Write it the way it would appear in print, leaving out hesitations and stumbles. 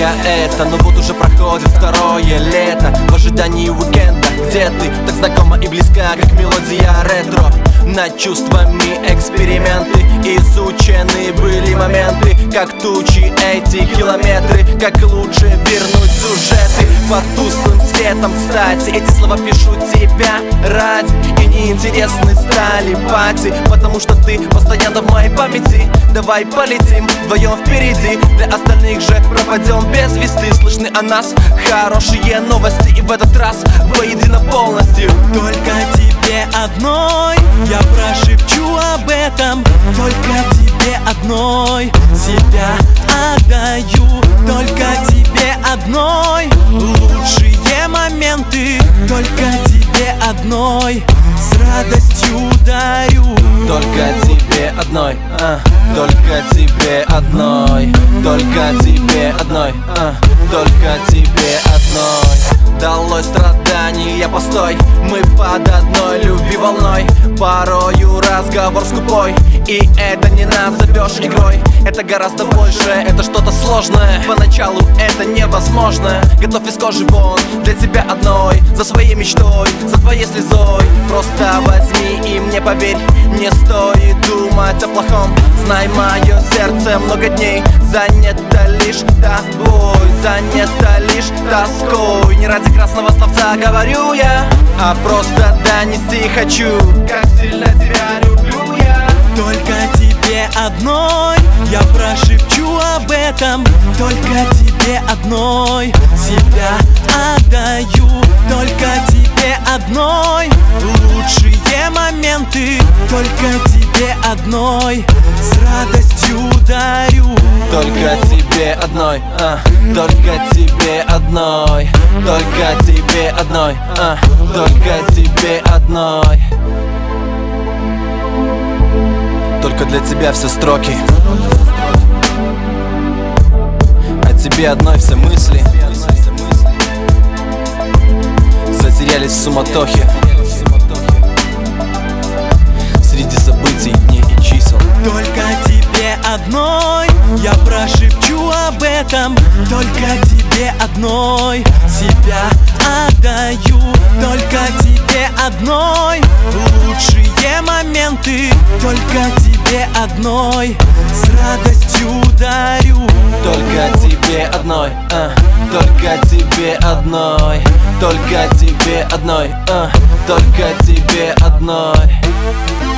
я это, но вот уже проходит второе лето. В ожидании уикенда, где ты так знакома и близка, как мелодия ретро. Над чувствами эксперименты, изучены были моменты, как тучи эти километры. Как лучше вернуть сюжеты под тусклым светом. Кстати, эти слова пишу тебя ради, и неинтересны стали пати, потому что ты постоянно в моей памяти. Давай полетим вдвоем впереди, для остальных же пропадем без вести. Слышны о нас хорошие новости, и в этот раз воедино полностью. Только тебе одной я прошепчу об этом, только тебе одной себя отдаю, только тебе одной лучшие моменты, только тебе одной с радостью дарю. Только тебе одной, только тебе одной, только тебе одной, только тебе одной. Далось страдания, постой, мы под одной любви волной. Порою разговор скупой, и это не назовешь игрой. Это гораздо больше, это что-то сложное. Поначалу это невозможно. Готов из кожи вон, для тебя одной, за своей мечтой, за твоей слезой. Просто возьми и мне поверь, не стоит думать о плохом. Знай, мое сердце много дней занято лишь тобой, занято лишь тоской. Не ради красного словца говорю я, а просто донести хочу, как сильно тебя люблю я. Только тебе одной я прошепчу об этом, только тебе одной себя отдаю, только тебе одной лучшие моменты, только тебе одной с радостью дарю. Только тебе одной, только тебе одной, только тебе одной, только тебе одной. Только для тебя все строки, о тебе одной все мысли затерялись в суматохе среди событий, дней и чисел. Только тебе одной я прошепчу об этом, только тебе одной себя отдаю, только тебе одной лучшие моменты, только тебе одной с радостью дарю. Только тебе одной, только тебе одной, только тебе одной, только тебе одной.